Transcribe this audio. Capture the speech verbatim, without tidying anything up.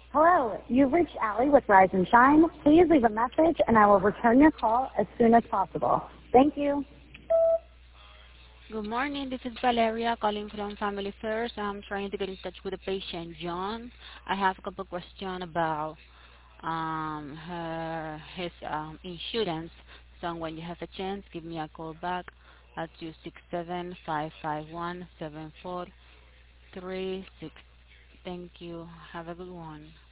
Hello, you've reached Allie with Rise and Shine. Please leave a message and I will return your call as soon as possible. Thank you. Good morning. This is Valeria calling from Family First. I'm trying to get in touch with the patient, John. I have a couple questions about um, her, his um, insurance. So when you have a chance, give me a call back at two six seven, five five one, seven four three six. Thank you. Have a good one.